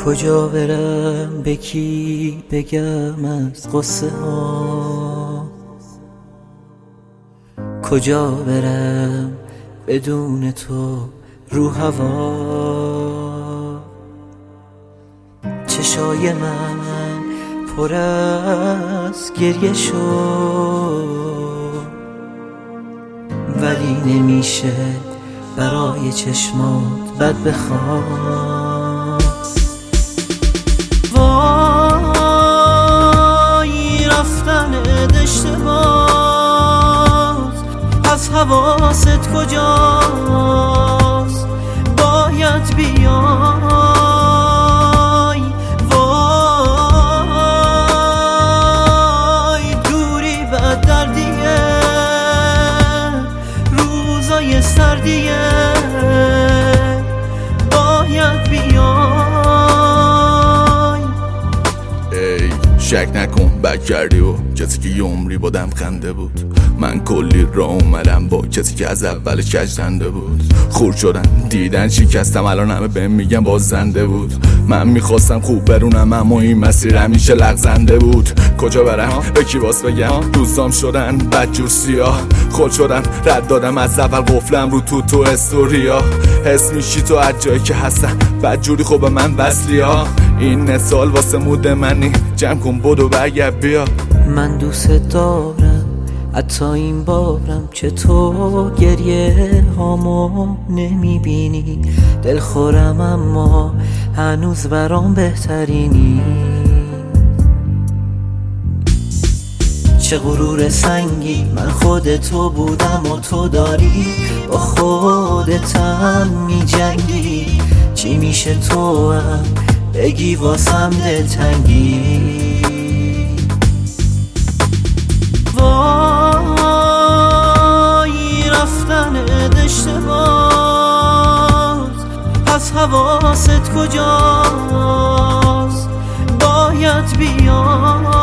کجا برم به کی بگم از قصه ها، کجا برم بدون تو رو هوا. چشای من پر از گریه شد، ولی نمیشه برای چشمات بد بخوام. وای رفتن اشتباس، از حواست کجاست؟ باید بیای. وای دوری بد دردیه، روزای سردیه، باید بیای. ای شک نکن بد کردی و کسی که یه عمری بادم خنده بود. من کلی را اومدم با کسی که از اولش کجدنده بود. خورد شدن دیدن شکستم، الان همه بهم میگن باز زنده بود. من میخواستم خوب برونم اما این مسیر همیشه لغزنده بود. کجا برم به کی باز بگم؟ دوستام شدن بدجور سیاه، خود شدن رد دادم از اول قفلم رو تو استوریا. حس میشی تو از جایی که هستم بدجوری خوب من وصلی ها. این مثال واسه مود منی، جمع کن بدو برگرد بیا. من دوست دارم حتی این بارم که تو گریه هامو نمیبینی. دلخورم اما هنوز برام بهترینی. چه غرور سنگی، من خود تو بودم و تو داری با خودتم میجنگی. چی میشه تو هم بگی واسم دلتنگی؟ وای رفتن اشتباس، از حواست کجاست؟ باید بیای.